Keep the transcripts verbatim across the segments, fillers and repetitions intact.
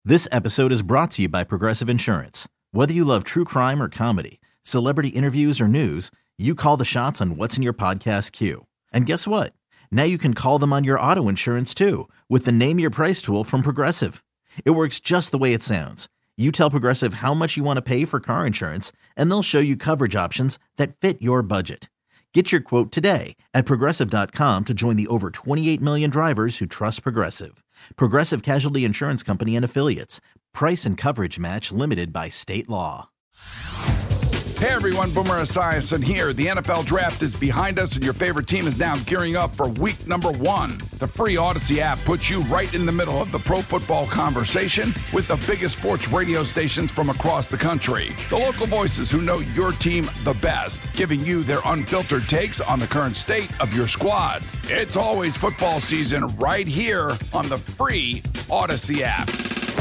This episode is brought to you by Progressive Insurance. Whether you love true crime or comedy, celebrity interviews or news, you call the shots on what's in your podcast queue. And guess what? Now you can call them on your auto insurance too with the Name Your Price tool from Progressive. It works just the way it sounds. You tell Progressive how much you want to pay for car insurance, and they'll show you coverage options that fit your budget. Get your quote today at Progressive dot com to join the over twenty-eight million drivers who trust Progressive. Progressive Casualty Insurance Company and Affiliates. Price and coverage match limited by state law. Hey everyone, Boomer Esiason here. The N F L Draft is behind us and your favorite team is now gearing up for week number one. The free Odyssey app puts you right in the middle of the pro football conversation with the biggest sports radio stations from across the country. The local voices who know your team the best, giving you their unfiltered takes on the current state of your squad. It's always football season right here on the free Odyssey app.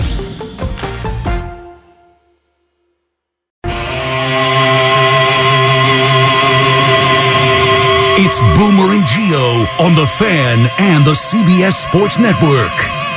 It's Boomer and Gio on The Fan and the C B S Sports Network.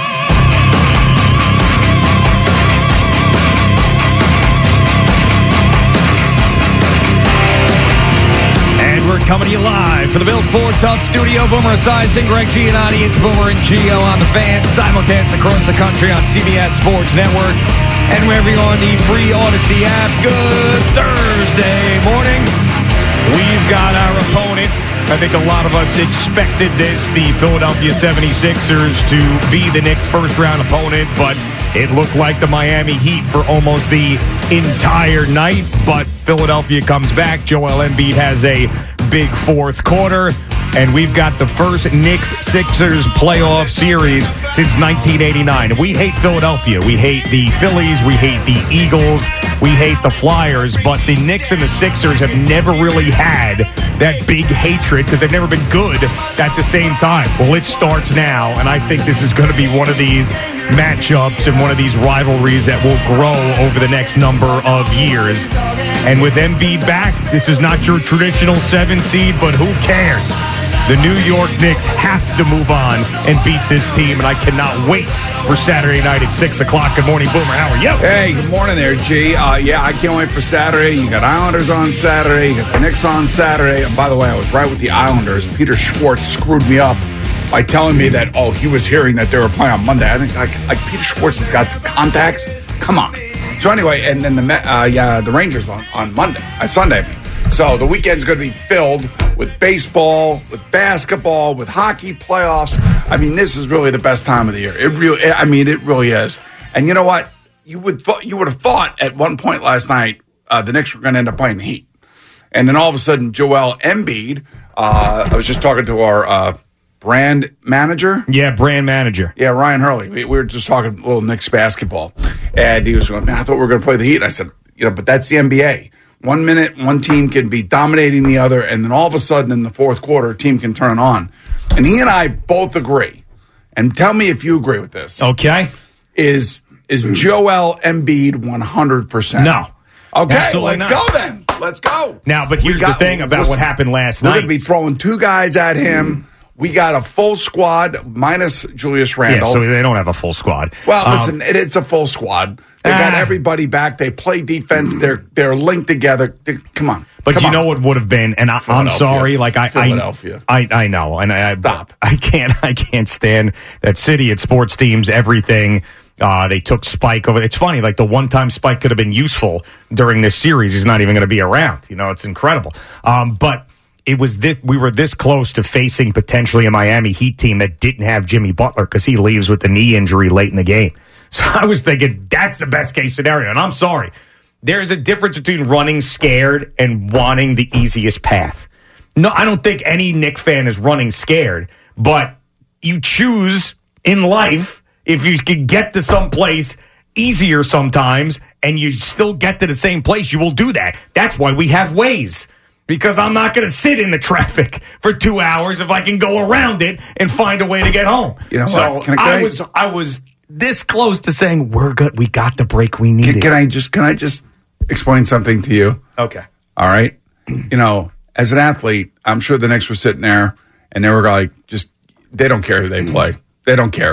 And we're coming to you live for the Built Ford Tough Studio. Boomer Esiason, Greg Giannotti. It's Boomer and Gio on The Fan, simulcast across the country on C B S Sports Network and wherever you're on the free Odyssey app. Good Thursday morning. We've got our opponent. I think a lot of us expected this, the Philadelphia seventy-sixers, to be the Knicks' first-round opponent, but it looked like the Miami Heat for almost the entire night. But Philadelphia comes back. Joel Embiid has a big fourth quarter, and we've got the first Knicks-Sixers playoff series since nineteen eighty-nine. We hate Philadelphia. We hate the Phillies. We hate the Eagles. We hate the Flyers, but the Knicks and the Sixers have never really had that big hatred because they've never been good at the same time. Well, it starts now, and I think this is going to be one of these matchups and one of these rivalries that will grow over the next number of years. And with Embiid back, this is not your traditional seven seed, but who cares? The New York Knicks have to move on and beat this team, and I cannot wait for Saturday night at six o'clock. Good morning, Boomer. How are you? Hey, good morning there, G. Uh, yeah, I can't wait for Saturday. You got Islanders on Saturday. You got the Knicks on Saturday. And by the way, I was right with the Islanders. Peter Schwartz screwed me up by telling me that, oh, he was hearing that they were playing on Monday. I think, like, like Peter Schwartz has got some contacts. Come on. So anyway, and then the uh, yeah, the Rangers on, on Monday, uh, Sunday. So the weekend's going to be filled with baseball, with basketball, with hockey playoffs. I mean, this is really the best time of the year. It really, I mean, it really is. And you know what? You would th- you would have thought at one point last night uh, the Knicks were going to end up playing the Heat, and then all of a sudden, Joel Embiid. Uh, I was just talking to our uh, brand manager. Yeah, brand manager. Yeah, Ryan Hurley. We, we were just talking a little Knicks basketball, and he was going, "Man, I thought we were going to play the Heat." And I said, "You know, but that's the N B A. One minute, one team can be dominating the other, and then all of a sudden in the fourth quarter, a team can turn on." And he and I both agree. And tell me if you agree with this. Okay. Is is Joel Embiid one hundred percent? No. Okay, Absolutely let's not. go then. Let's go. Now, but here's got, the thing about listen, what happened last we're night. We're going to be throwing two guys at him. We got a full squad minus Julius Randle. Yeah, so they don't have a full squad. Well, um, listen, it, it's a full squad. They got ah. everybody back. They play defense. They're they're linked together. They, come on. But come you on. know what would have been, and I, I'm sorry, like I, Philadelphia. I, I, I know, and I, Stop. I, I can't, I can't stand that city at sports teams. Everything uh, they took Spike over. It's funny, like the one time Spike could have been useful during this series, he's not even going to be around. You know, it's incredible. Um, but it was this. We were this close to facing potentially a Miami Heat team that didn't have Jimmy Butler because he leaves with the knee injury late in the game. So I was thinking that's the best case scenario. And I'm sorry. There's a difference between running scared and wanting the easiest path. No, I don't think any Knick fan is running scared, but you choose in life if you can get to some place easier sometimes and you still get to the same place, you will do that. That's why we have Waze. Because I'm not going to sit in the traffic for two hours if I can go around it and find a way to get home. You know so what? Can I, can I, I was I was this close to saying we're good. We got the break we needed. Can, can I just can I just explain something to you? Okay. All right. You know, as an athlete, I'm sure the Knicks were sitting there and they were like, just they don't care who they play. They don't care.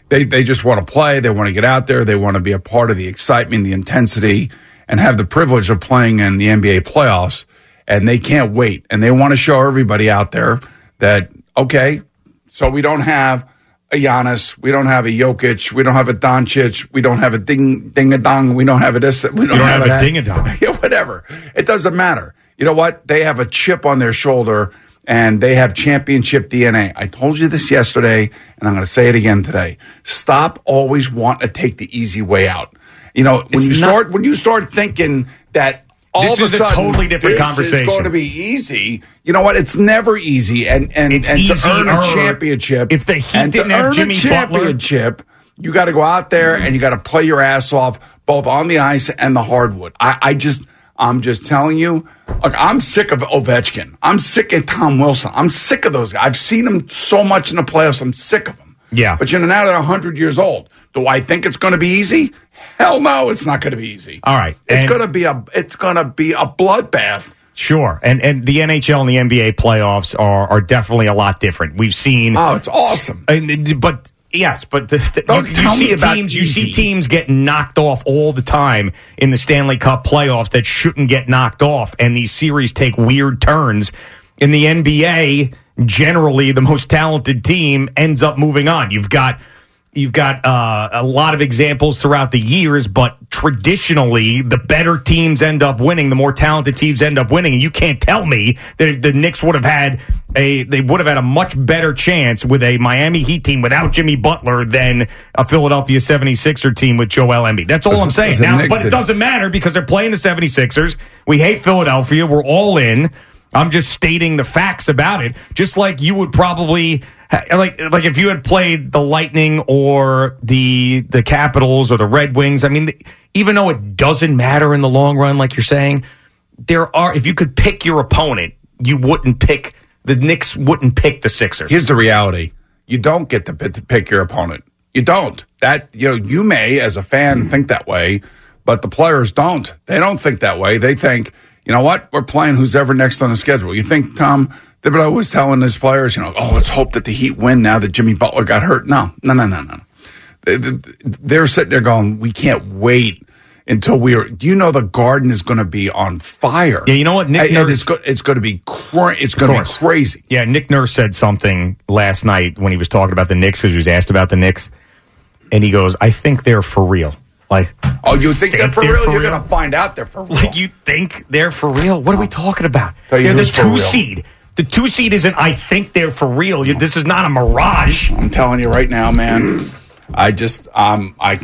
They they just want to play. They want to get out there. They want to be a part of the excitement, the intensity, and have the privilege of playing in the N B A playoffs. And they can't wait. And they want to show everybody out there that, okay, so we don't have a Giannis, we don't have a Jokic, we don't have a Doncic, we don't have a ding ding a dong, we don't have a this, we don't, you don't have, have a a ding a dong. Yeah, whatever. It doesn't matter. You know what? They have a chip on their shoulder. And they have championship D N A. I told you this yesterday, and I'm going to say it again today. Stop always wanting to take the easy way out. You know, when It's you not- start when you start thinking that all This of a is a sudden totally different this conversation. is going to be easy. You know what? It's never easy. And and, It's and to earn a easier championship, if the Heat and to didn't have earn Jimmy a Butler. championship, you got to go out there and you got to play your ass off both on the ice and the hardwood. I, I just. I'm just telling you, look, I'm sick of Ovechkin. I'm sick of Tom Wilson. I'm sick of those guys. I've seen them so much in the playoffs. I'm sick of them. Yeah. But, you know, now they're one hundred years old. Do I think it's going to be easy? Hell no, it's not going to be easy. All right. It's And- going to be a it's going to be a bloodbath. Sure. And and the N H L and the N B A playoffs are are definitely a lot different. We've seen Oh, it's awesome. And, but yes, but the, the, Don't you, tell you see me about teams. You easy. see teams get knocked off all the time in the Stanley Cup playoffs that shouldn't get knocked off, and these series take weird turns. In the N B A, generally, the most talented team ends up moving on. You've got. You've got uh, a lot of examples throughout the years, but traditionally, the better teams end up winning, the more talented teams end up winning. And you can't tell me that the Knicks would have had a they would have had a much better chance with a Miami Heat team without Jimmy Butler than a Philadelphia seventy-sixer team with Joel Embiid. That's all As- I'm saying. as a Now, Knick but it that- doesn't matter because they're playing the seventy-sixers. We hate Philadelphia. We're all in. I'm just stating the facts about it. Just like you would probably like like if you had played the Lightning or the the Capitals or the Red Wings. I mean, even though it doesn't matter in the long run, like you're saying, there are. If you could pick your opponent, you wouldn't pick the Knicks. Wouldn't pick the Sixers. Here's the reality. You don't get to p- to pick your opponent. You don't. That, you know, you may, as a fan, think that way, but the players don't. They don't think that way. They think, you know what? We're playing who's ever next on the schedule. You think Tom Thibodeau was telling his players, you know, oh, let's hope that the Heat win now that Jimmy Butler got hurt? No, no, no, no, no. They, they, they're sitting there going, we can't wait until we are. Do you know the Garden is going to be on fire? Yeah, you know what? Nick And Nurse, it's, go, it's going to be cra- it's going to be crazy. Yeah, Nick Nurse said something last night when he was talking about the Knicks, because he was asked about the Knicks, and he goes, I think they're for real. Like, Oh, you think, they're for they're real? for You're real? going to find out they're for real. Like, you think they're for real? What are we talking about? Tell you They're the who's for two real. seed. The two seed isn't, I think they're for real. You, this is not a mirage. I'm telling you right now, man. I just um I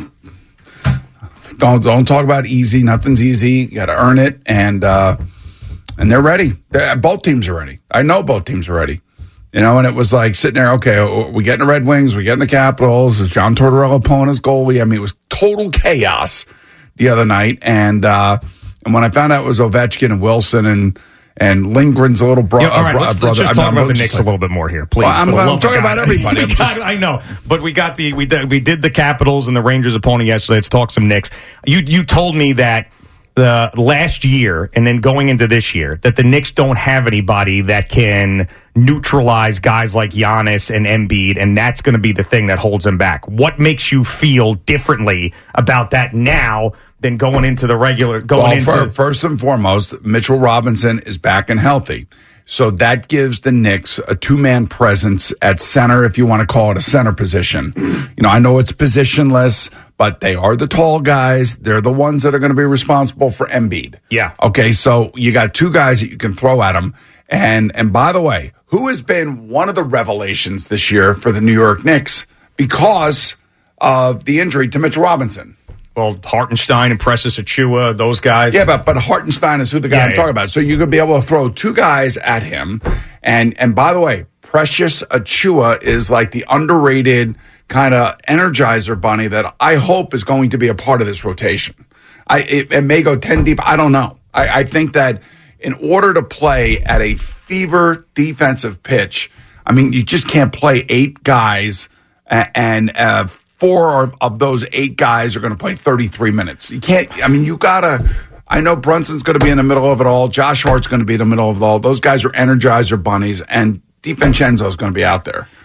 don't don't talk about easy. Nothing's easy. You got to earn it, and uh, and they're ready. They're, both teams are ready. I know both teams are ready. You know, and it was like sitting there. Okay, we getting the Red Wings. We getting the Capitals. Is John Tortorella pulling his goalie? I mean, it was total chaos the other night. And uh, and when I found out it was Ovechkin and Wilson and and Lindgren's a little bro- Yeah, all right, bro- let's, brother. let's just I talk mean, about the just Knicks like- a little bit more here, please. Well, I'm- for the I'm love of talking God. about everybody. We I'm got- just- I know, but we got the we did, we did the Capitals and the Rangers opponent yesterday. Let's talk some Knicks. You you told me that the last year and then going into this year that the Knicks don't have anybody that can neutralize guys like Giannis and Embiid, and that's going to be the thing that holds them back. What makes you feel differently about that now than going into the regular going Well, into fir- first and foremost, Mitchell Robinson is back and healthy. So that gives the Knicks a two-man presence at center, if you want to call it a center position. You know, I know it's positionless, but they are the tall guys. They're the ones that are going to be responsible for Embiid. Yeah. Okay, so you got two guys that you can throw at them. And and by the way, who has been one of the revelations this year for the New York Knicks because of the injury to Mitchell Robinson? well, Hartenstein and Precious Achua, those guys. Yeah, but but Hartenstein is who the guy Yeah, I'm yeah. talking about. So you could be able to throw two guys at him. And and by the way, Precious Achua is like the underrated kind of energizer bunny that I hope is going to be a part of this rotation. I it, it may go ten deep. I don't know. I, I think that in order to play at a fever defensive pitch, I mean, you just can't play eight guys and, and uh, four of those eight guys are going to play thirty-three minutes. You can't, I mean, you got to, I know Brunson's going to be in the middle of it all. Josh Hart's going to be in the middle of it all. Those guys are energizer bunnies, and DiVincenzo's going to be out there. Yeah.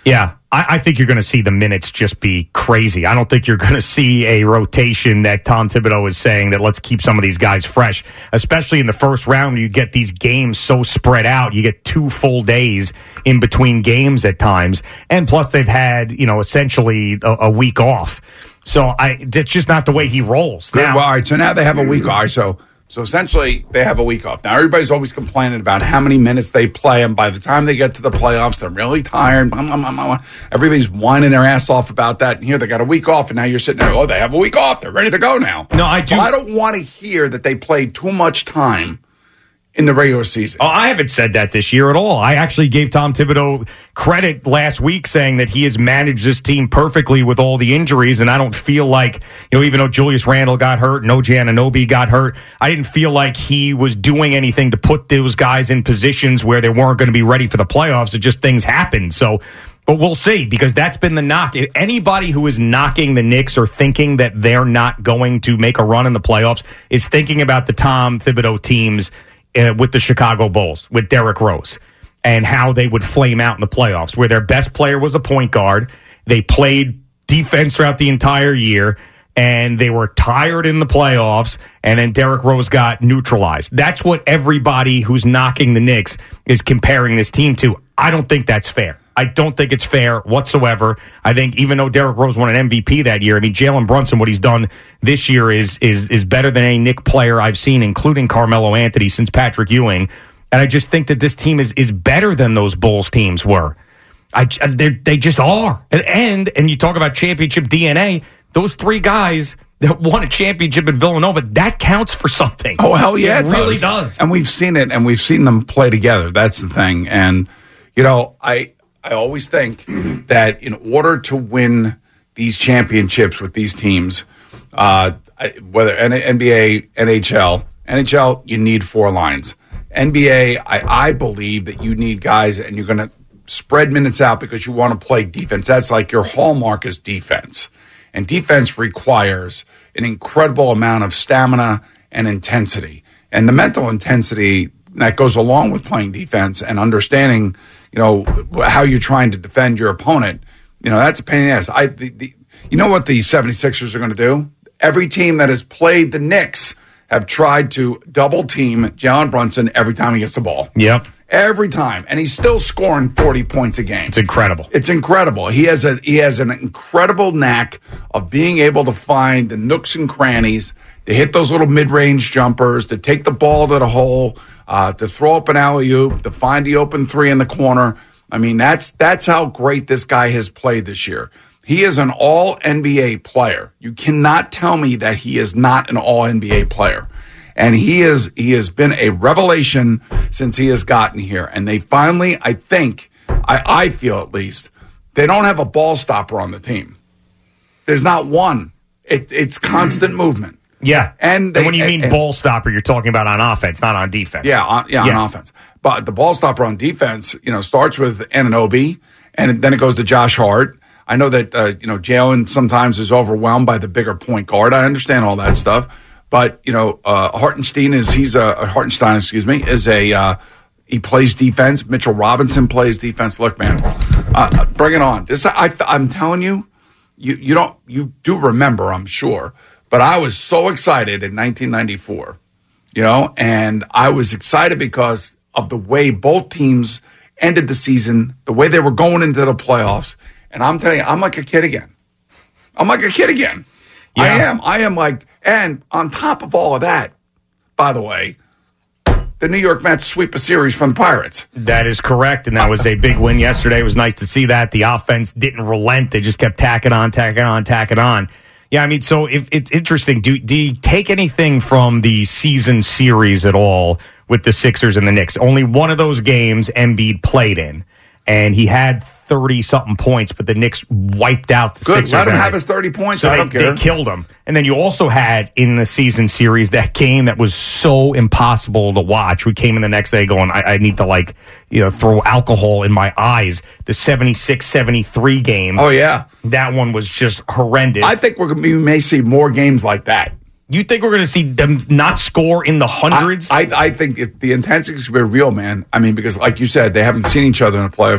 I, I think you're going to see the minutes just be crazy. I don't think you're going to see a rotation that Tom Thibodeau is saying that let's keep some of these guys fresh, especially in the first round. You get these games so spread out. You get two full days in between games at times. And plus they've had, you know, essentially a, a week off. So I, that's just not the way he rolls. Good. Now, Well, all right, so now they have a week off. So So essentially, they have a week off. Now, everybody's always complaining about how many minutes they play, and by the time they get to the playoffs, they're really tired. Blah, blah, blah, blah. Everybody's whining their ass off about that. And here, they got a week off, and now you're sitting there, oh, they have a week off. They're ready to go now. No, I do. Well, I don't want to hear that they played too much time in the regular season. Oh, I haven't said that this year at all. I actually gave Tom Thibodeau credit last week saying that he has managed this team perfectly with all the injuries, and I don't feel like, you know, even though Julius Randle got hurt, no Giannonobi got hurt, I didn't feel like he was doing anything to put those guys in positions where they weren't going to be ready for the playoffs. It just things happened. So, but we'll see, because that's been the knock. Anybody who is knocking the Knicks or thinking that they're not going to make a run in the playoffs is thinking about the Tom Thibodeau teams Uh, with the Chicago Bulls, with Derrick Rose, and how they would flame out in the playoffs, where their best player was a point guard. They played defense throughout the entire year, and they were tired in the playoffs, and then Derrick Rose got neutralized. That's what everybody who's knocking the Knicks is comparing this team to. I don't think that's fair. I don't think it's fair whatsoever. I think even though Derrick Rose won an M V P that year, I mean, Jalen Brunson, what he's done this year is is is better than any Knick player I've seen, including Carmelo Anthony since Patrick Ewing. And I just think that this team is is better than those Bulls teams were. I they just are. And, and and you talk about championship D N A, those three guys that won a championship at Villanova, that counts for something. Oh, hell yeah, it, it really does. does. And we've seen it, and we've seen them play together. That's the thing. And, you know, I... I always think that in order to win these championships with these teams, uh, whether N B A, N H L, N H L, you need four lines. N B A, I, I believe that you need guys, and you're going to spread minutes out because you want to play defense. That's like your hallmark is defense. And defense requires an incredible amount of stamina and intensity. And the mental intensity that goes along with playing defense and understanding, you know, how you're trying to defend your opponent, you know, that's a pain in the ass. I, the, the, you know what the seventy-sixers are going to do? Every team that has played the Knicks have tried to double team Jalen Brunson every time he gets the ball. Yep. Every time. And he's still scoring forty points a game. It's incredible. It's incredible. He has a he has an incredible knack of being able to find the nooks and crannies, to hit those little mid-range jumpers, to take the ball to the hole, uh, to throw up an alley-oop, to find the open three in the corner. I mean, that's that's how great this guy has played this year. He is an all-N B A player. You cannot tell me that he is not an all-N B A player. And he is he has been a revelation since he has gotten here. And they finally, I think, I, I feel at least, they don't have a ball stopper on the team. There's not one. It, it's constant movement. Yeah. And, they, and when you mean and, ball stopper, you're talking about on offense, not on defense. Yeah, on, yeah, yes. on offense. But the ball stopper on defense, you know, starts with Anunoby, and then it goes to Josh Hart. I know that, uh, you know, Jalen sometimes is overwhelmed by the bigger point guard. I understand all that stuff. But, you know, uh, Hartenstein is, he's a, Hartenstein, excuse me, is a, uh, he plays defense. Mitchell Robinson plays defense. Look, man, uh, bring it on. This, I, I'm telling you, you, you don't, you do remember, I'm sure. But I was so excited in nineteen ninety-four, you know, and I was excited because of the way both teams ended the season, the way they were going into the playoffs. And I'm telling you, I'm like a kid again. I'm like a kid again. Yeah. I am. I am like, and on top of all of that, by the way, the New York Mets sweep a series from the Pirates. That is correct, and that was a big win yesterday. It was nice to see that. The offense didn't relent. They just kept tacking on, tacking on, tacking on. Yeah, I mean, so if, it's interesting. Do, do you take anything from the season series at all with the Sixers and the Knicks? Only one of those games Embiid played in, and he had thirty-something points, but the Knicks wiped out the Good, Sixers. let him have his thirty points. So I they, don't care. They killed him. And then you also had in the season series that game that was so impossible to watch. We came in the next day going, I, I need to, like, you know, throw alcohol in my eyes. The seventy-six seventy-three game. Oh, yeah. That one was just horrendous. I think we're we may see more games like that. You think we're going to see them not score in the hundreds? I, I, I think it, the intensity is going to be real, man. I mean, because like you said, they haven't seen each other in the playoffs.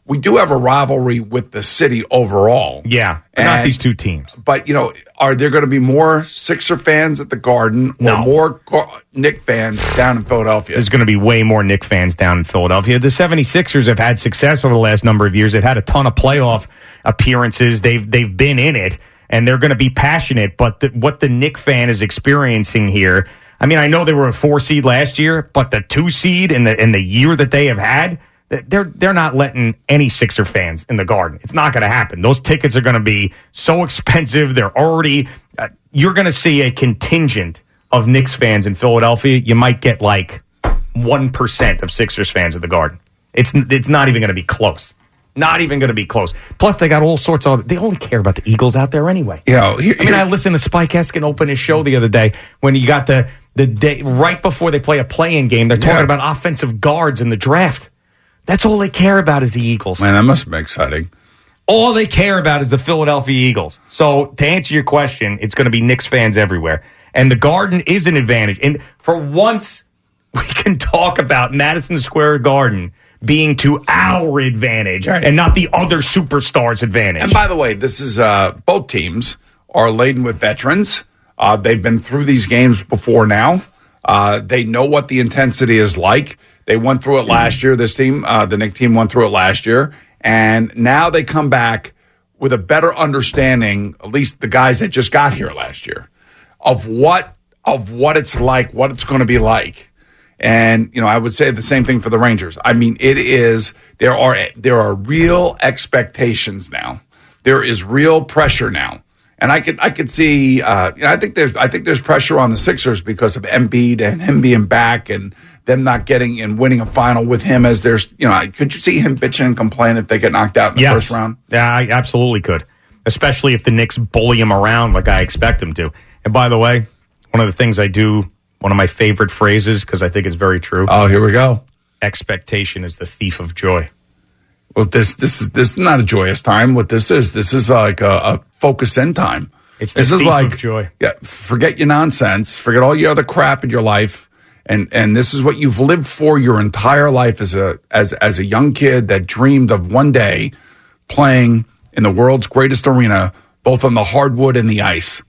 we do have a rivalry with the city overall. Yeah, but not And- these two teams. But, you know, are there going to be more Sixer fans at the Garden or No. more Gar- Knick fans down in Philadelphia? There's going to be way more Knicks fans down in Philadelphia. The 76ers have had success over the last number of years. They've had a ton of playoff appearances. They've they've been in it, and they're going to be passionate. But the, what the Knick fan is experiencing here, I mean, I know they were a four seed last year, but the two seed in the in the year that they have had, they're they're not letting any Sixer fans in the Garden. It's not going to happen. Those tickets are going to be so expensive. They're already. Uh, you're going to see a contingent of Knicks fans in Philadelphia. You might get like one percent of Sixers fans at the Garden. It's it's not even going to be close. Not even going to be close. Plus, they got all sorts of. They only care about the Eagles out there anyway. You know, here, I mean, I listened to Spike Eskin open his show the other day when you got the the day right before they play a play-in game. They're talking Yeah. about offensive guards in the draft. That's all they care about is the Eagles. Man, that must have been exciting. All they care about is the Philadelphia Eagles. So to answer your question, it's going to be Knicks fans everywhere. And the Garden is an advantage. And for once, we can talk about Madison Square Garden being to our advantage Right. and not the other superstars' advantage. And by the way, this is uh, both teams are laden with veterans. Uh, they've been through these games before now. Uh, they know what the intensity is like. They went through it last year. This team, uh, the Knicks team, went through it last year. And now they come back with a better understanding, at least the guys that just got here last year, of what of what it's like, what it's going to be like. And, you know, I would say the same thing for the Rangers. I mean, it is, there are there are real expectations now. There is real pressure now. And I could I could see uh, you know, I think there's I think there's pressure on the Sixers because of Embiid and him being back and them not getting and winning a final with him as there's, you know, could you see him bitching and complain if they get knocked out in the yes. first round? Yeah, I absolutely could. Especially if the Knicks bully him around like I expect them to. And by the way, one of the things I do, one of my favorite phrases, because I think it's very true. Oh, here we go. Expectation is the thief of joy. Well, this this is this is not a joyous time. What this is, this is like a, a focus in time. It's the this is thief like of joy. Yeah, forget your nonsense. Forget all your other crap in your life, and and this is what you've lived for your entire life as a as as a young kid that dreamed of one day playing in the world's greatest arena, both on the hardwood and the ice.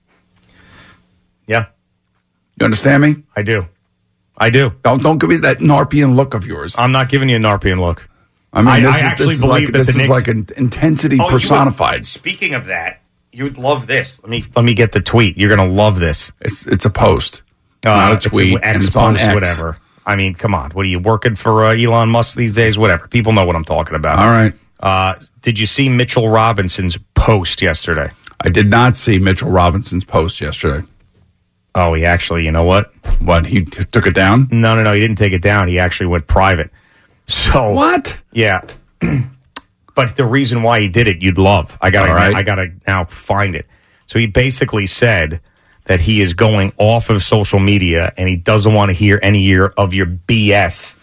Yeah, You understand me? I do. I do. Don't don't give me that Narpian look of yours. I'm not giving you a Narpian look. I mean, I- this I is, actually this is believe like, that this the is Knicks- like an intensity Oh, you would- personified. Speaking of that, you would love this. Let me let me get the tweet. You're going to love this. It's it's a post, Uh, not a it's tweet, X and it's on post, X. whatever. I mean, come on. What are you working for uh, Elon Musk these days? Whatever. People know what I'm talking about. All right. Uh, did you see Mitchell Robinson's post yesterday? I did not see Mitchell Robinson's post yesterday. Oh, he actually, you know what? What, he t- took it down? No, no, no. He didn't take it down. He actually went private. So What? Yeah. But the reason why he did it, you'd love. I got All right. I got to now find it. So he basically said that he is going off of social media and he doesn't want to hear any year of your B S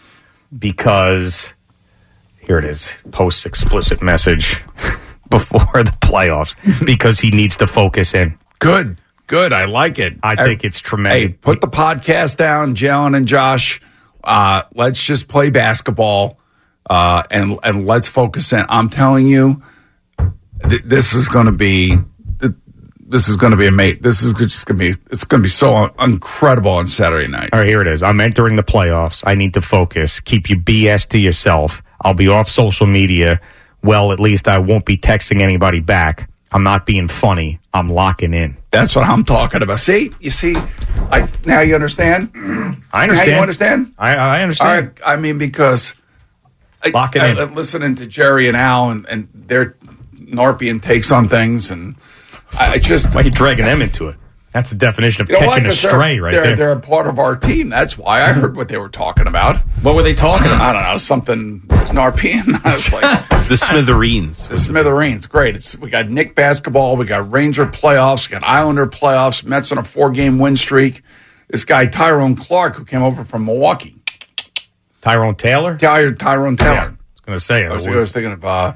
because here it is. Posts explicit message before the playoffs because he needs to focus in. Good. Good. I like it. I think it's tremendous. Hey, put the podcast down, Jalen and Josh. Uh, let's just play basketball uh, and and let's focus in. I'm telling you, th- this is going to be th- this is going to be amazing. This is just going to be it's going to be so incredible on Saturday night. All right, here it is. I'm entering the playoffs. I need to focus. Keep your B S to yourself. I'll be off social media. Well, at least I won't be texting anybody back. I'm not being funny. I'm locking in. That's what I'm talking about. See, you see, like now you understand. I understand. Now you understand. I, I All understand. right. I mean, because I, Lock it I, in. I'm listening to Jerry and Al and, and their Narpian takes on things, and I, I just Why are you dragging them into it? That's the definition of you know catching what? a 'Cause they're- stray right they're, there. They're a part of our team. That's why I heard what they were talking about. What were they talking about? I don't know, something Narpian. I was like, The Smithereens. the Smithereens. Great. It's we got Knick basketball, we got Ranger playoffs, we got Islander playoffs, Mets on a four game win streak. This guy Tyrone Clark, who came over from Milwaukee. Tyrone Taylor? Ty- Tyrone Taylor. Yeah, I was going to say I was, it. I was thinking of uh,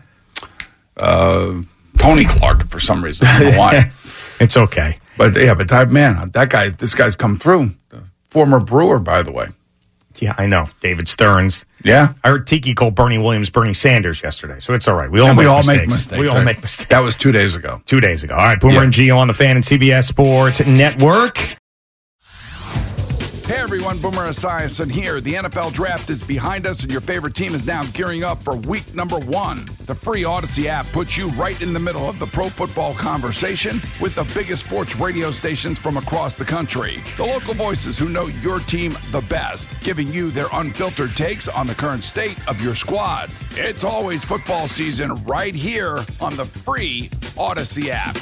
uh, Tony Clark for some reason. I don't know why. It's okay. But yeah, but that man, that guy, this guy's come through. The former Brewer, by the way. Yeah, I know. David Stearns. Yeah. I heard Tiki called Bernie Williams Bernie Sanders yesterday, so it's all right. We all, and make, we all mistakes. make mistakes. We all right? make mistakes. That was two days ago. Two days ago. All right, Boomer Yeah. and Gio on the Fan and C B S Sports Network. Hey everyone, Boomer Esiason here. The N F L Draft is behind us and your favorite team is now gearing up for week number one. The free Odyssey app puts you right in the middle of the pro football conversation with the biggest sports radio stations from across the country. The local voices who know your team the best, giving you their unfiltered takes on the current state of your squad. It's always football season right here on the free Odyssey app.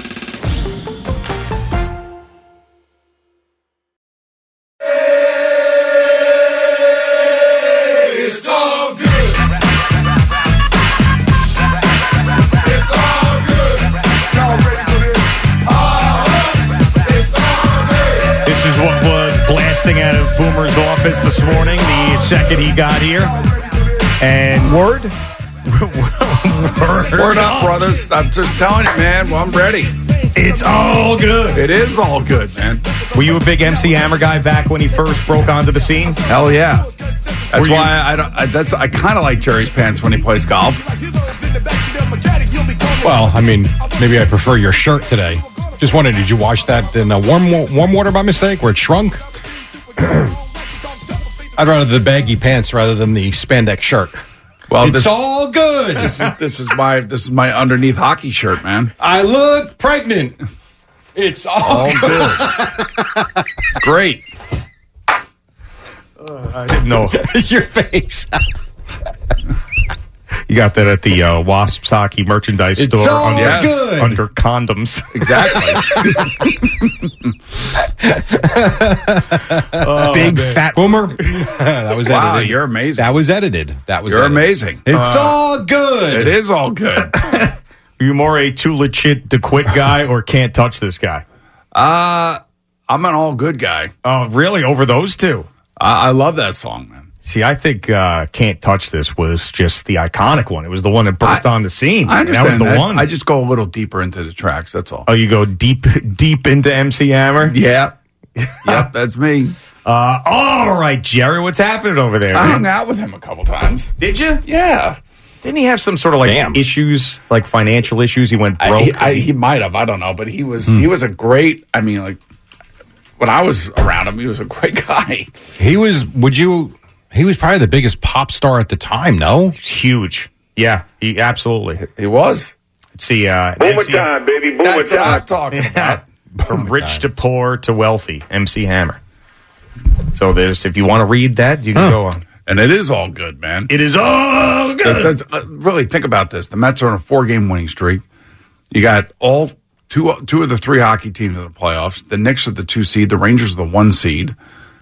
What was blasting out of Boomer's office this morning the second he got here. And Word? word, Word up, brothers. I'm just telling you, man. Well, I'm ready. It's all good. It is all good, man. Were you a big M C Hammer guy back when he first broke onto the scene? Hell yeah. That's Were you- why I don't. I, that's I kind of like Jerry's pants when he plays golf. Well, I mean, maybe I prefer your shirt today. Just wondered, did you wash that in uh, warm warm water by mistake, where it shrunk? I'd rather the baggy pants rather than the spandex shirt. Well, It's this, all good. this is this is my this is my underneath hockey shirt, man. I look pregnant. It's all, All good. good. Great. I didn't know. Your face. You got that at the uh, Wasps hockey merchandise It's store all under, Yes. good. under condoms. Exactly. Oh, Big man. fat boomer. That was Wow, edited. you're amazing. That was edited. That was You're edited. amazing. It's all good. It is all good. Are you more a too legit to quit guy or can't touch this guy? Uh, I'm an all good guy. Oh, really? Over those two? I, I love that song, man. See, I think uh, Can't Touch This was just the iconic one. It was the one that burst I- on the scene. I understand that was the that. one. I just go a little deeper into the tracks. That's all. oh, you go deep, deep into M C Hammer? Yeah. Yep, that's me. Uh, all right, Jerry, what's happening over there? I man? hung out with him a couple times. Did you? Yeah. Didn't he have some sort of like Damn. issues, like financial issues? He went I, broke. he, I, he might have. I don't know. But he was he was a great, I mean, like, when I was around him, he was a great guy. He was, would you, he was probably the biggest pop star at the time, no? Huge. Yeah, he absolutely. He was. Let's see. Uh, Boomer M C time, baby. Boomer That's what I'm time. talking about. From rich to poor to wealthy, M C Hammer. So there's, if you want to read that, you can go on. And it is all good, man. It is all It good. does- uh, really, think about this. The Mets are on a four-game winning streak. You got all two two of the three hockey teams in the playoffs. The Knicks are the two seed. The Rangers are the one seed.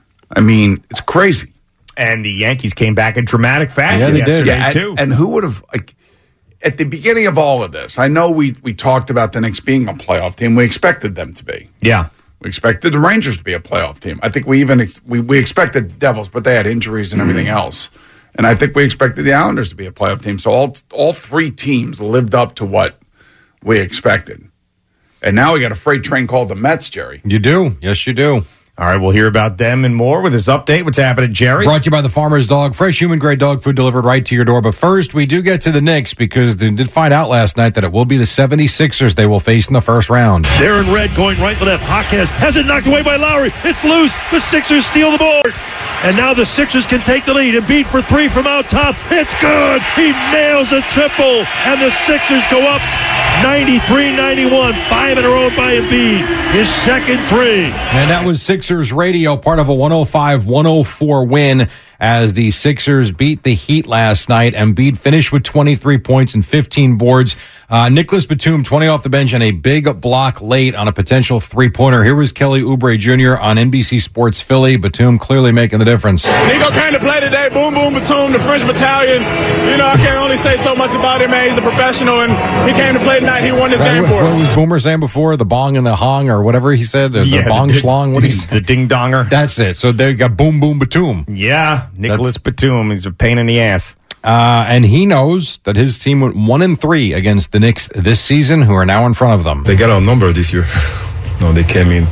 I mean, it's crazy. And the Yankees came back in dramatic fashion Yeah, they did. yesterday, and, too. and who would have, like, at the beginning of all of this, I know we, we talked about the Knicks being a playoff team. We expected them to be. yeah. We expected the Rangers to be a playoff team. I think we even ex- we, we expected the Devils, but they had injuries and everything else. And I think we expected the Islanders to be a playoff team. So all all three teams lived up to what we expected. And now we got a freight train called the Mets, Jerry. You do. Yes, you do. All right, we'll hear about them and more with this update. What's happening, Jerry? Brought to you by the Farmer's Dog. Fresh human-grade dog food delivered right to your door. But first, we do get to the Knicks because they did find out last night that it will be the seventy-sixers they will face in the first round. They're in red, going right to left. Hawkes has it knocked away by Lowry. It's loose. The Sixers steal the board. And now the Sixers can take the lead. Embiid for three from out top. It's good. He nails a triple. And the Sixers go up ninety-three ninety-one. Five in a row by Embiid. His second three. And that was Sixers Radio, part of a one oh five one oh four win as the Sixers beat the Heat last night. Embiid finished with twenty-three points and fifteen boards. Uh, Nicholas Batum, twenty off the bench, and a big block late on a potential three-pointer. Here was Kelly Oubre Junior on N B C Sports Philly. Batum clearly making the difference. Nico came to play today. Boom, boom, Batum, the French Battalion. You know, I can only say so much about him, man. He's a professional, and he came to play tonight. He won this game What, for what us. was Boomer saying before? The bong and the hong or whatever he said? The, the bong the, schlong? What he the ding-donger. That's it. So there you got Boom Boom Batum. Yeah, Nicholas Batum. He's a pain in the ass. Uh, and he knows that his team went one and three against the Knicks this season, who are now in front of them. They got our number this year. No, they came in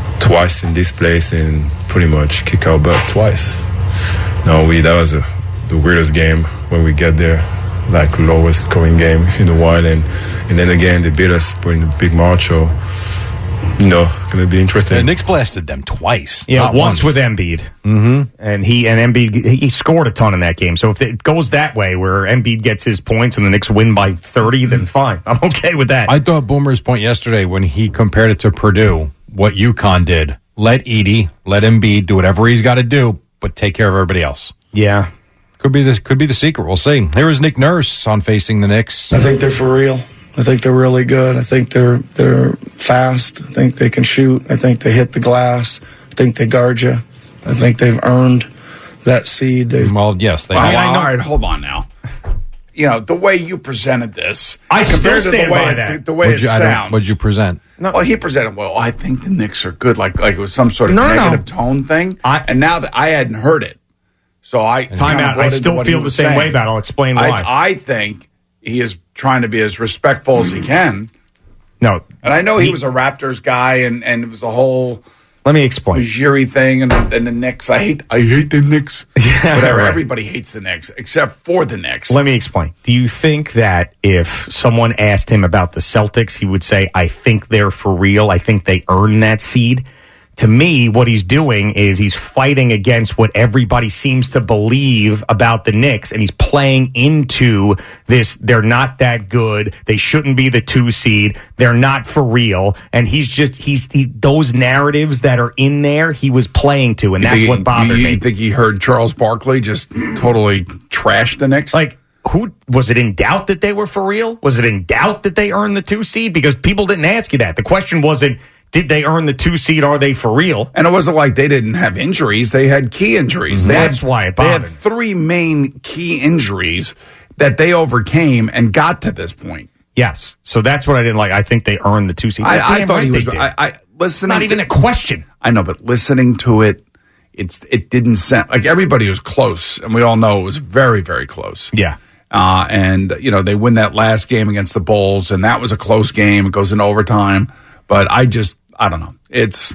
twice in this place and pretty much kick our butt twice. No, we that was a the weirdest game when we get there, like lowest scoring game in a while, and and then again they beat us in a big march. So you know, it's going to be interesting. The Knicks blasted them twice. Yeah, once, once with Embiid. Mm-hmm. And he and Embiid, he scored a ton in that game. So if it goes that way, where Embiid gets his points and the Knicks win by thirty, then fine. I'm okay with that. I thought Boomer's point yesterday when he compared it to Purdue, what UConn did, let Edey, let Embiid do whatever he's got to do, but take care of everybody else. Yeah. Could be the, could be the secret. We'll see. Here is Nick Nurse on Facing the Knicks. I think they're for real. I think they're really good. I think they're they're fast. I think they can shoot. I think they hit the glass. I think they guard you. I think they've earned that seed. They've well, yes. They well, have. well, all right, hold on now. You know, the way you presented this, I still compared to stand the way by it, that. The way What'd it you, I don't- sounds. What'd you present? No. Well, he presented, well, I think the Knicks are good, like like it was some sort of No, no, no. negative tone thing. I- and now that I hadn't heard it, so I Time kinda out. bought I into still what he feel the was same saying. way about it. I'll explain why. I, I think he is trying to be as respectful as he can. No. And I know he, He- was a Raptors guy, and, and it was a whole Let me explain. Ujiri thing, and, and the Knicks. I hate I hate the Knicks. Yeah, Whatever. right. Everybody hates the Knicks except for the Knicks. Let me explain. Do you think that if someone asked him about the Celtics, he would say, I think they're for real. I think they earned that seed? To me, what he's doing is he's fighting against what everybody seems to believe about the Knicks, and he's playing into this, they're not that good, they shouldn't be the two seed, they're not for real, and he's just, he's he, those narratives that are in there, he was playing to, and You that's think what he- bothered you, me. You think he heard Charles Barkley just totally trash the Knicks? Like, who was it in doubt that they were for real? Was it in doubt that they earned the two seed? Because people didn't ask you that. The question wasn't, did they earn the two seed? Are they for real? And it wasn't like they didn't have injuries. They had key injuries. They That's had, why it They had bothered me. three main key injuries that they overcame and got to this point. Yes. So that's what I didn't like. I think they earned the two seed. I, I Damn thought right he was. they did. I, I listening. Not to- even a question. I know, but listening to it, it's it didn't sound like everybody was close, and we all know it was very, very close. Yeah. Uh, and you know they win that last game against the Bulls, and that was a close game. It goes into overtime, but I just I don't know. It's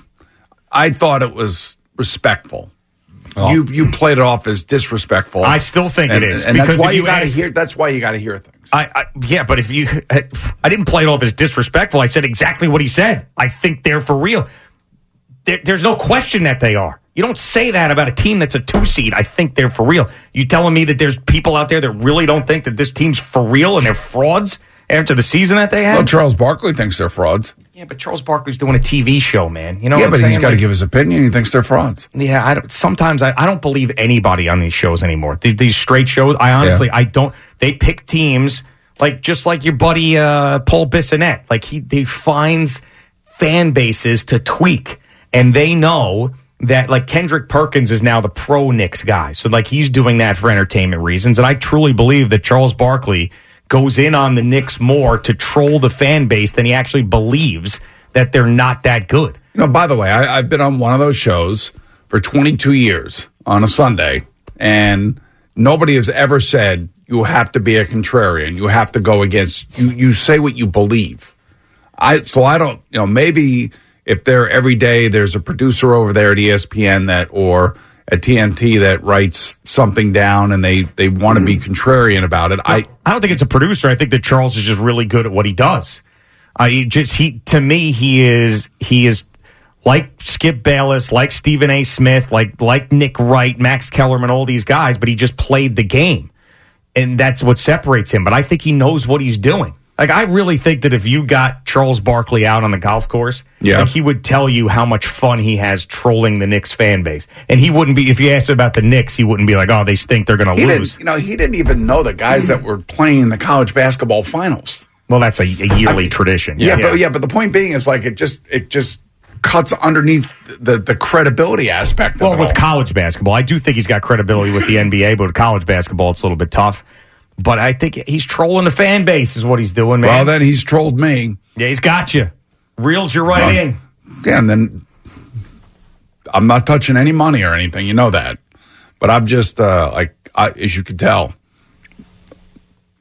I thought it was respectful. Oh. You you played it off as disrespectful. I still think and, it is, and because that's why if you you got to ask- hear. That's why you got to hear things. I, I yeah, but if you, I didn't play it off as disrespectful. I said exactly what he said. I think they're for real. There, there's no question that they are. You don't say that about a team that's a two seed. I think they're for real. You telling me that there's people out there that really don't think that this team's for real and they're frauds after the season that they had? Well, Charles Barkley thinks they're frauds. Yeah, but Charles Barkley's doing a T V show, man. You know, yeah, what but I'm he's saying? got to Like, give his opinion. He thinks they're frauds. Yeah, I don't, sometimes I, I don't believe anybody on these shows anymore. These, these straight shows, I honestly, Yeah. I don't. They pick teams like just like your buddy uh, Paul Bissonnette. Like he, he finds fan bases to tweak, and they know that like Kendrick Perkins is now the pro Knicks guy. So like he's doing that for entertainment reasons, and I truly believe that Charles Barkley goes in on the Knicks more to troll the fan base than he actually believes that they're not that good. You know, by the way, I, I've been on one of those shows for twenty-two years on a Sunday, and nobody has ever said you have to be a contrarian. You have to go against. You you say what you believe. I so I don't. You know, maybe if they're every day, there's a producer over there at E S P N that or at T N T that writes something down, and they they want to be contrarian about it. I I don't think it's a producer. I think that Charles is just really good at what he does. Uh, he just he to me he is he is like Skip Bayless, like Stephen A. Smith, like like Nick Wright, Max Kellerman, all these guys, but he just played the game, and that's what separates him. But I think he knows what he's doing. Like I really think that if you got Charles Barkley out on the golf course, Yeah. like he would tell you how much fun he has trolling the Knicks fan base, and he wouldn't be if you asked him about the Knicks, he wouldn't be like, oh, they stink, they're going to he lose. didn't. You know, he didn't even know the guys that were playing in the college basketball finals. Well, that's a, a yearly tradition. Yeah, but yeah, but the point being is like it just it just cuts underneath the the credibility aspect. Of Well, it with all. college basketball, I do think he's got credibility with the N B A, but with college basketball, it's a little bit tough. But I think he's trolling the fan base is what he's doing, man. Well, then he's trolled me. Yeah, he's got you. Reeled you right Well, in. Yeah, and then I'm not touching any money or anything. You know that. But I'm just uh, like I, as you can tell.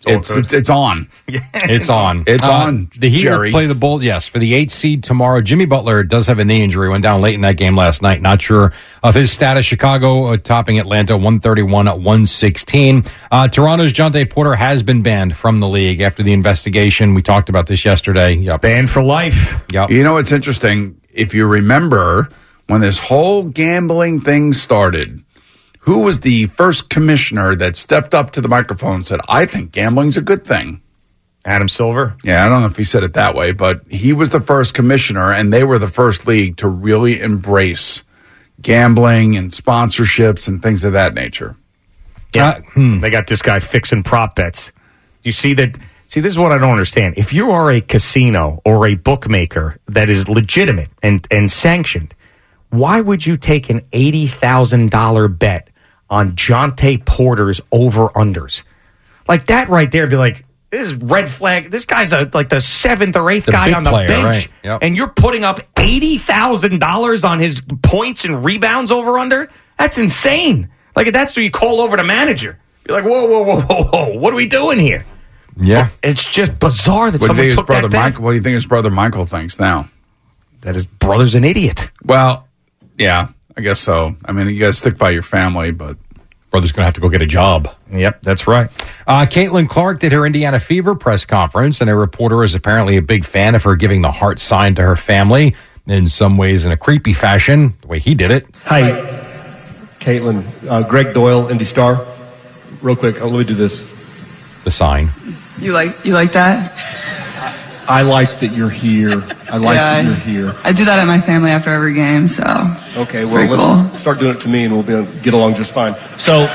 It's it's, it's on. Yeah, It's on. It's Uh, on, The Heat Jerry. will play the Bulls, yes, for the eighth seed tomorrow. Jimmy Butler does have a knee injury. Went down late in that game last night. Not sure of his status. Chicago uh, topping Atlanta one thirty-one at one sixteen. Uh, Toronto's Jonte Porter has been banned from the league after the investigation. We talked about this yesterday. Yep. Banned for life. Yep. You know what's interesting? If you remember when this whole gambling thing started, who was the first commissioner that stepped up to the microphone and said, I think gambling's a good thing? Adam Silver. Yeah, I don't know if he said it that way, but he was the first commissioner, and they were the first league to really embrace gambling and sponsorships and things of that nature. Yeah, Uh, hmm. they got this guy fixing prop bets. You see that? See, this is what I don't understand. If you are a casino or a bookmaker that is legitimate and, and sanctioned, why would you take an eighty thousand dollars bet on Jonte Porter's over-unders? Like that right there, be like, this is red flag. This guy's a, like the seventh or eighth The guy big on the player, bench, right. Yep. and you're putting up eighty thousand dollars on his points and rebounds over-under? That's insane. Like, that's what you call over the manager. You're like, whoa, whoa, whoa, whoa, whoa. What are we doing here? Yeah. It's just bizarre that What do you someone think his took brother that bet. Michael? What do you think his brother Michael thinks now? That his brother's an idiot. Well, yeah, I guess so. I mean, you got to stick by your family, but Brother's going to have to go get a job. Yep, that's right. Uh, Caitlin Clark did her Indiana Fever press conference, and a reporter is apparently a big fan of her giving the heart sign to her family, in some ways in a creepy fashion, the way he did it. Hi, Caitlin. Uh, Greg Doyle, Indy Star. Real quick, oh, let me do this. The sign. You like you like that? I like that you're here. I like Yeah, that I- you're here. I do that at my family after every game, so. Okay, well, Very let's cool. start doing it to me, and we'll be able to get along just fine. So,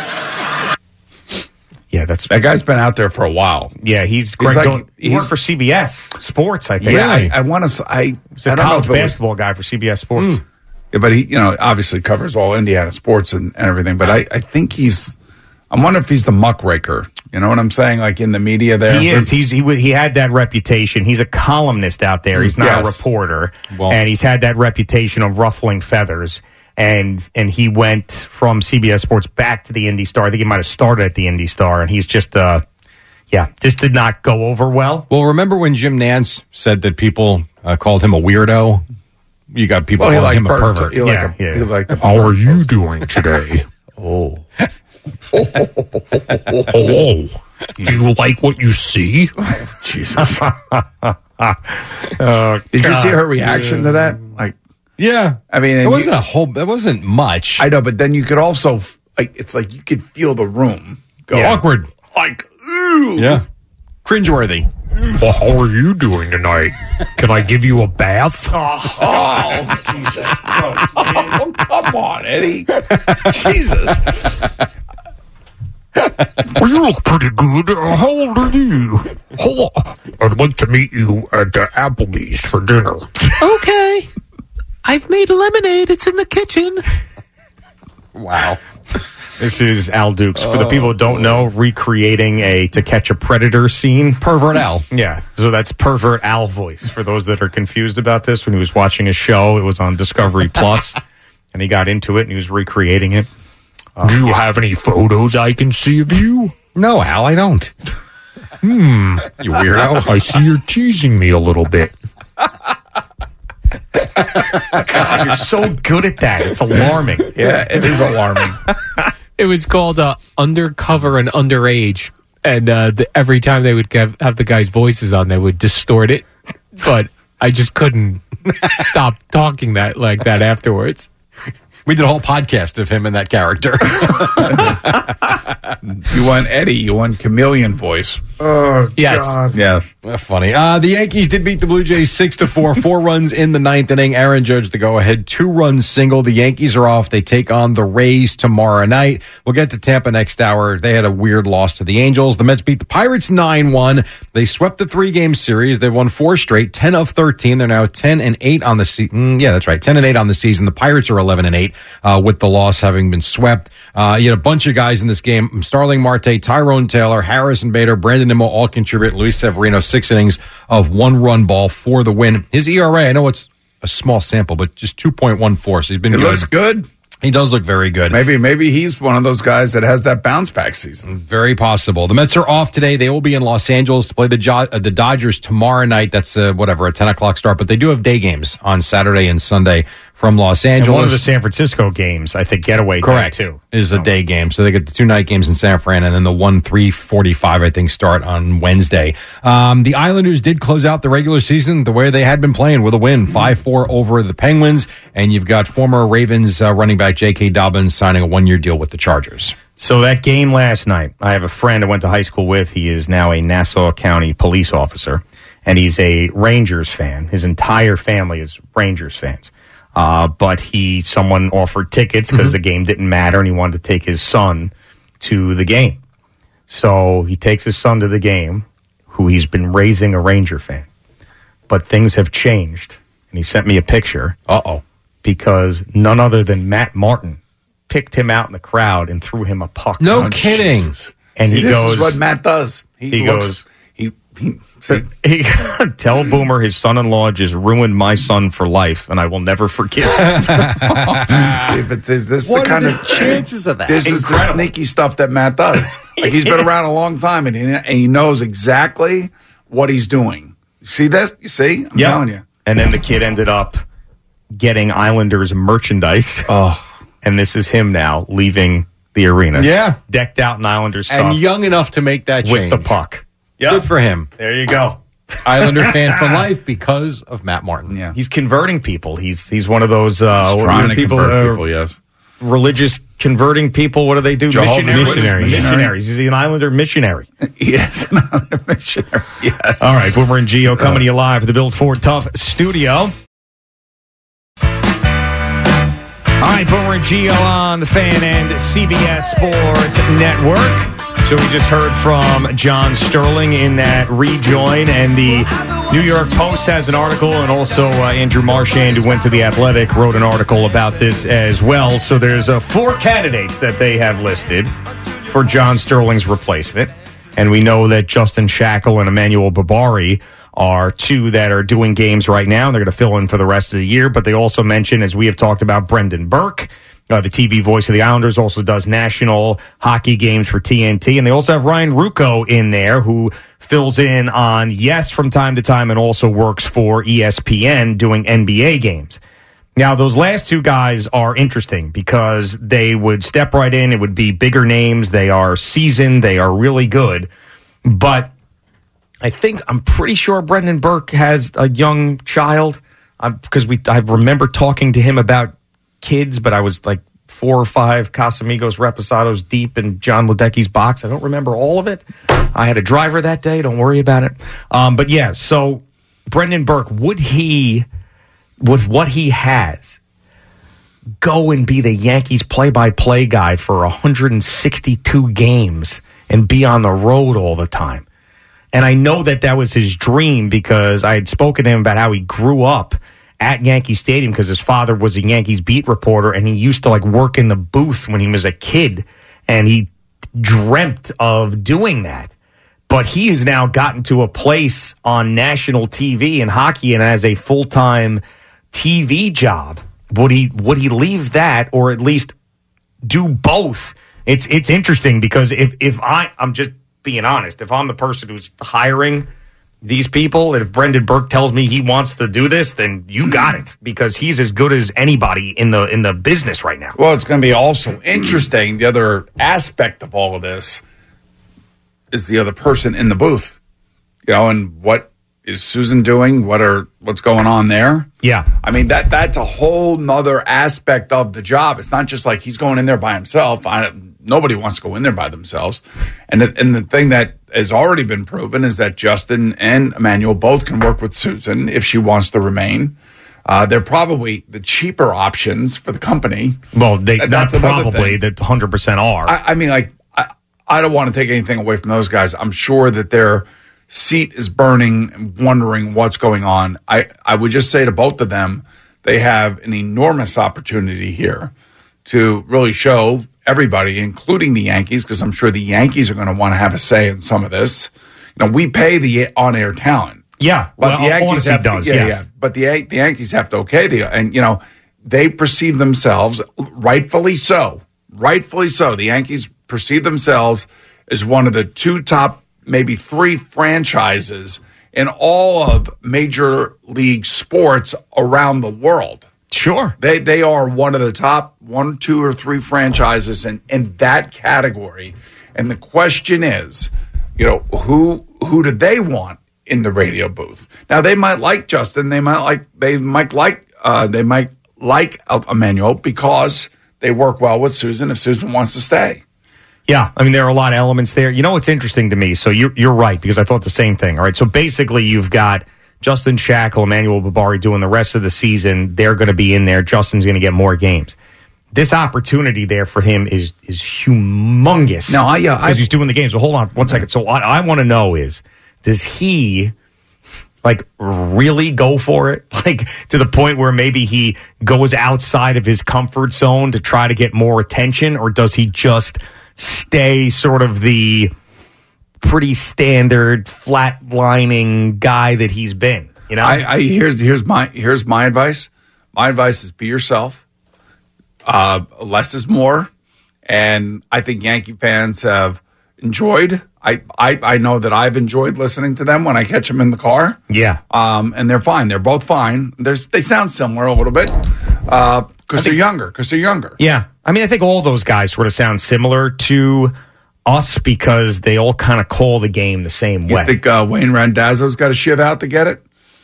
Yeah, that's that guy's been out there for a while. yeah. He's Greg. like- Dolan- he he's- worked for C B S Sports, I think. Yeah, I, I want to. I, He's a I don't know college if it was- basketball guy for C B S Sports. Yeah, but he, you know, obviously covers all Indiana sports and, and everything. But I, I think he's. I wonder if he's the muckraker. You know what I'm saying? Like in the media, there. He is. He's he, wa- he had that reputation. He's a columnist out there. He's not a Yes. reporter, Well- and he's had that reputation of ruffling feathers. And and he went from C B S Sports back to the Indy Star. I think he might have started at the Indy Star, and he's just, uh, yeah, just did not go over well. Well, remember when Jim Nance said that people uh, called him a weirdo? You got people Well, he calling like him a Bert- pervert. he like Yeah, a- yeah. he like the How are you doing today? Oh. Oh, do you like what you see? Jesus. Oh, Did you see God. her reaction to that? Like, Yeah. I mean, it and wasn't you- a whole, it wasn't much. I know, but then you could also, f- like, it's like you could feel the room go Yeah. Awkward. like, ooh. Yeah. Cringeworthy. Well, how are you doing tonight? Can I give you a bath? Oh, Jesus. Oh, come on, Eddie. Jesus. Well, you look pretty good. Uh, how old are you? Hold on. I'd like to meet you at uh, Applebee's for dinner. Okay. I've made lemonade. It's in the kitchen. Wow. This is Al Dukes. For the people who don't know, recreating a To Catch a Predator scene. Pervert Al. Yeah, so that's Pervert Al voice. For those that are confused about this, when he was watching a show, it was on Discovery Plus, and he got into it and he was recreating it. Do you have any photos I can see of you? No, Al, I don't. Hmm. You weirdo. I see you're teasing me a little bit. God, you're so good at that. It's alarming. Yeah, it is alarming. It was called uh, Undercover and Underage. And uh, the, every time they would have, have the guys' voices on, they would distort it. But I just couldn't stop talking that like that afterwards. We did a whole podcast of him and that character. You want Eddie. You want chameleon voice. Oh, Yes. God. Yes. Funny. Uh, the Yankees did beat the Blue Jays six to four. Four runs in the ninth inning. Aaron Judge the go-ahead two-run single. The Yankees are off. They take on the Rays tomorrow night. We'll get to Tampa next hour. They had a weird loss to the Angels. The Mets beat the Pirates nine one. They swept the three-game series. They've won four straight, ten of thirteen. They're now ten and eight on the season. Yeah, that's right, ten and eight on the season. The Pirates are eleven and eight uh, with the loss having been swept. Uh, you had a bunch of guys in this game. Starling Marte, Tyrone Taylor, Harrison Bader, Brandon Nimmo all contribute. Luis Severino, six innings of one-run ball for the win. His E R A, I know it's a small sample, but just two point one four, so he's been It good. looks good. He does look very good. Maybe maybe he's one of those guys that has that bounce back season. Very possible. The Mets are off today. They will be in Los Angeles to play the jo- uh, the Dodgers tomorrow night. That's uh, whatever, a ten o'clock start. But they do have day games on Saturday and Sunday from Los Angeles. And one of the San Francisco games, I think, getaway Correct, day too. is a day game. So they get the two night games in San Fran and then the one three forty-five, I think, start on Wednesday. Um, the Islanders did close out the regular season the way they had been playing with a win, five four over the Penguins. And you've got former Ravens uh, running back J K. Dobbins signing a one-year deal with the Chargers. So that game last night, I have a friend I went to high school with. He is now a Nassau County police officer, and he's a Rangers fan. His entire family is Rangers fans. Uh, but he, someone offered tickets because mm-hmm. the game didn't matter, and he wanted to take his son to the game. So he takes his son to the game, who he's been raising a Ranger fan. But things have changed, and he sent me a picture. Uh-oh. Because none other than Matt Martin picked him out in the crowd and threw him a puck. No oh, kidding. Jesus. And See, he this goes, is what Matt does. He, he looks, goes, he, he, he, tell Boomer his son-in-law just ruined my son for life, and I will never forgive him. See, but this, this is what the kind are the of chances of that? This Incredible. is the sneaky stuff that Matt does. Like he's been around a long time, and he, and he knows exactly what he's doing. See this? You see? I'm yeah. telling you. And then the kid ended up getting Islanders merchandise. Oh. And this is him now leaving the arena. Yeah. Decked out in Islanders stuff. And young enough to make that change. With the puck. Yep. Good for him. There you go. Islander fan for life because of Matt Martin. Yeah. He's converting people. He's he's one of those uh, trying to people, convert uh, people, yes. Religious converting people. What do they do? Jehovah's Missionaries. Missionaries. Missionaries. He's an Islander missionary. Yes, an Islander missionary. Yes. All right, Boomer and Gio coming to you live from the Built Ford Tough studio. All right, Boomer and Gio on the Fan and C B S Sports Network. So we just heard from John Sterling in that rejoin, and the New York Post has an article, and also uh, Andrew Marchand, who went to The Athletic, wrote an article about this as well. So there's uh, four candidates that they have listed for John Sterling's replacement, and we know that Justin Shackle and Emmanuel Babari are two that are doing games right now, and they're going to fill in for the rest of the year. But they also mention, as we have talked about, Brendan Burke. Uh, the T V voice of the Islanders, also does national hockey games for T N T. And they also have Ryan Ruocco in there, who fills in on Yes from time to time and also works for E S P N doing N B A games. Now, those last two guys are interesting because they would step right in. It would be bigger names. They are seasoned. They are really good. But I think, I'm pretty sure Brendan Burke has a young child because we I remember talking to him about kids, but I was like four or five Casamigos Reposados deep in John Ledecky's box. I don't remember all of it. I had a driver that day. Don't worry about it. Um, but yeah, so Brendan Burke, would he, with what he has, go and be the Yankees play-by-play guy for one hundred sixty-two games and be on the road all the time? And I know that that was his dream because I had spoken to him about how he grew up at Yankee Stadium because his father was a Yankees beat reporter, and he used to like work in the booth when he was a kid, and he dreamt of doing that. But he has now gotten to a place on national T V in hockey and as a full-time T V job. Would he would he leave that, or at least do both? It's it's interesting because if if I I'm just being honest, if I'm the person who's hiring these people, and if Brendan Burke tells me he wants to do this, then you got it, because he's as good as anybody in the in the business right now. Well, it's going to be also interesting. The other aspect of all of this is the other person in the booth, you know, and what is Susan doing? What are what's going on there? Yeah, I mean that that's a whole nother aspect of the job. It's not just like he's going in there by himself. I, nobody wants to go in there by themselves, and the, and the thing that has already been proven is that Justin and Emmanuel both can work with Susan if she wants to remain. Uh, they're probably the cheaper options for the company. Well, they that, not probably, that one hundred percent are. I, I mean, like, I, I don't want to take anything away from those guys. I'm sure that their seat is burning and wondering what's going on. I, I would just say to both of them, they have an enormous opportunity here to really show everybody, including the Yankees, because I'm sure the Yankees are going to want to have a say in some of this. You know, we pay the on-air talent. Yeah, but well, the Yankees have does, to, yeah, yes. yeah. But the the Yankees have to okay the and you know they perceive themselves, rightfully so, rightfully so. The Yankees perceive themselves as one of the two top, maybe three franchises in all of major league sports around the world. Sure. They they are one of the top one, two, or three franchises in, in that category. And the question is, you know, who who do they want in the radio booth? Now they might like Justin, they might like they might like uh, they might like Emmanuel because they work well with Susan if Susan wants to stay. Yeah, I mean, there are a lot of elements there. You know what's interesting to me? So you're, you're right, because I thought the same thing. All right, so basically you've got Justin Shackle, Emmanuel Barbari doing the rest of the season. They're going to be in there. Justin's going to get more games. This opportunity there for him is is humongous. No, I, uh, because he's doing the games. But hold on one second. So what I want to know is, does he like really go for it? Like to the point where maybe he goes outside of his comfort zone to try to get more attention, or does he just stay sort of the pretty standard flatlining guy that he's been? You know, I, I here's here's my here's my advice. My advice is be yourself. Uh, less is more, and I think Yankee fans have enjoyed. I, I I know that I've enjoyed listening to them when I catch them in the car. Yeah, um, and they're fine. They're both fine. There's they sound similar a little bit because uh, they're younger. Because they're younger. Yeah, I mean, I think all those guys sort of sound similar to us because they all kind of call the game the same way. You think uh, Wayne Randazzo's got a shiv out to get it?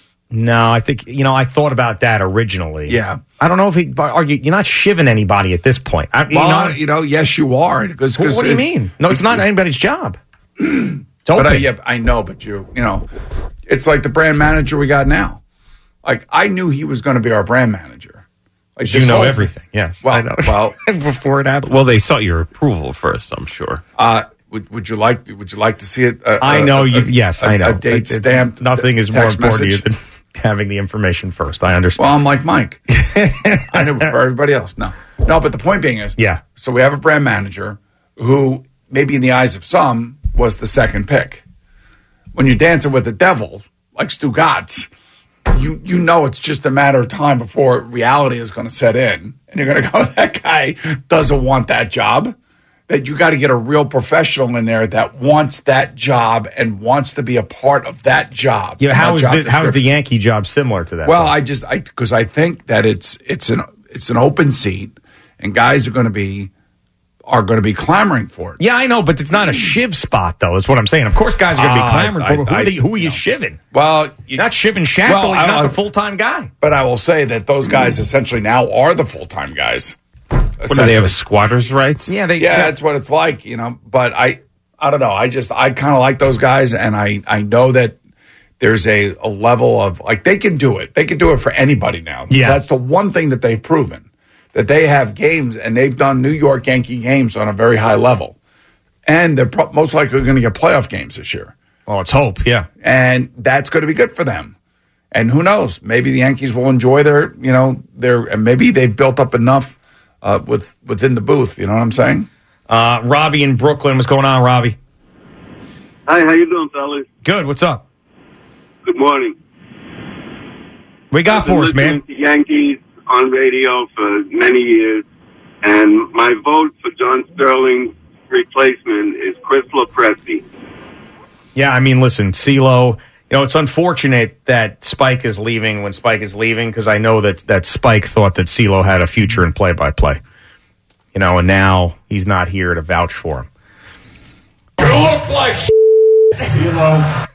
No, I think, you know, I thought about that originally. Yeah. I don't know if he, are you, you're not shivving anybody at this point. I, Well, you, know, you know, yes, you are. Cause, Well, cause what do you it- mean? No, it's not anybody's job. It's But I, open. yeah, I know, but you, you know, it's like the brand manager we got now. Like I knew he was going to be our brand manager. Like You this know whole- everything. Yes. Well, I know. well, before it happened. Well, they sought your approval first, I'm sure. Uh, would, would you like? To, would you like to see it? Uh, I know uh, you. uh, yes, a- I know. A date It- it- stamped. Nothing is more text important to you message? than having the information first. I understand. Well, I'm like Mike. I know for everybody else. No, no. But the point being is, Yeah. So we have a brand manager who, maybe in the eyes of some, was the second pick. When you're dancing with the devil, like Stu Gatz, you you know it's just a matter of time before reality is going to set in, and you're going to go, that guy doesn't want that job. That you got to get a real professional in there that wants that job and wants to be a part of that job. Yeah, how that is job the, how is the description. Yankee job similar to that? Well, though? I just I because I think that it's it's an it's an open seat, and guys are going to be are going to be clamoring for it. yeah, I know, but it's not a shiv spot, though, is what I'm saying. Of course, guys are going to be Ah, clamoring I- for it. Who, I- are they, who are you shivving? Well, you, You're not shivving Shackle. Well, He's I- not I- the full-time guy. but I will say that those guys essentially now are the full time guys. What do they have, squatters' rights? Yeah, they. Yeah, that's what it's like, you know. But I, I don't know. I just I kind of like those guys, and I I know that there's a, a level of like they can do it. They can do it for anybody now. Yeah. That's the one thing that they've proven, that they have games and they've done New York Yankee games on a very high level, and they're pro- most likely going to get playoff games this year. Well, let's hope. Yeah. And that's going to be good for them. And who knows? Maybe the Yankees will enjoy their, you know, their, and maybe they've built up enough uh, with within the booth. You know what I'm saying? Uh, Robbie in Brooklyn. What's going on, Robbie? Hi, how you doing, fellas? Good. What's up? Good morning. We got I've been for us, man. listening to Yankees on radio for many years, and my vote for John Sterling's replacement is Chris Lopresti. Yeah, I mean, listen, CeeLo, you know, it's unfortunate that Spike is leaving when Spike is leaving because I know that, that Spike thought that CeeLo had a future in play-by-play. You know, and now he's not here to vouch for him. You look like CeeLo.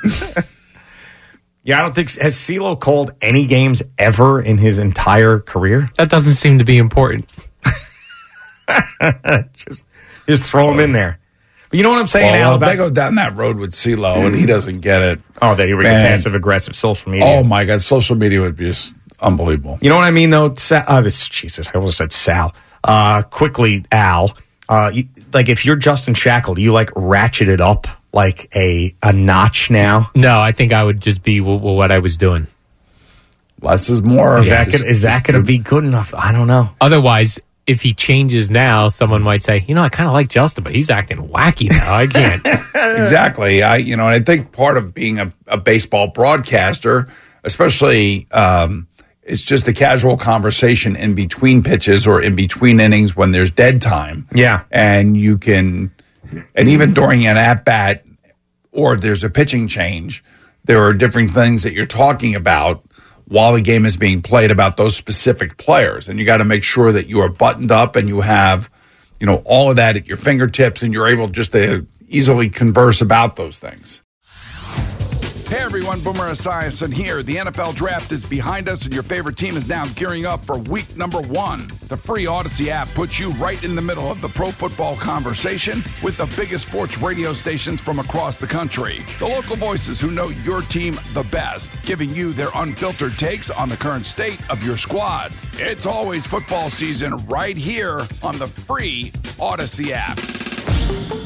Yeah, I don't think... Has CeeLo called any games ever in his entire career? That doesn't seem to be important. just, just throw him in there. But you know what I'm saying, Well, Al? if they About, go down that road with CeeLo and he doesn't get it. oh, that he would get Man. passive-aggressive social media. Oh my God, social media would be just unbelievable. You know what I mean, though? Sa- uh, this, Jesus, I almost said Sal. Uh, quickly, Al. Uh, you, like, if you're Justin Shackle, do you, like, ratchet it up like a, a notch now? No, I think I would just be w- w- what I was doing. Less is more. Is that, gonna, is that going to be good enough? I don't know. Otherwise, if he changes now, someone might say, you know, I kind of like Justin, but he's acting wacky now. I can't. Exactly. I, you know, and I think part of being a, a baseball broadcaster, especially um, It's just a casual conversation in between pitches or in between innings when there's dead time. Yeah. And you can, and even during an at-bat or if there's a pitching change, there are different things that you're talking about while the game is being played about those specific players. And you got to make sure that you are buttoned up and you have, you know, all of that at your fingertips and you're able just to easily converse about those things. Hey everyone, Boomer Esiason here. The N F L Draft is behind us and your favorite team is now gearing up for week number one. The free Odyssey app puts you right in the middle of the pro football conversation with the biggest sports radio stations from across the country. The local voices who know your team the best, giving you their unfiltered takes on the current state of your squad. It's always football season right here on the free Odyssey app.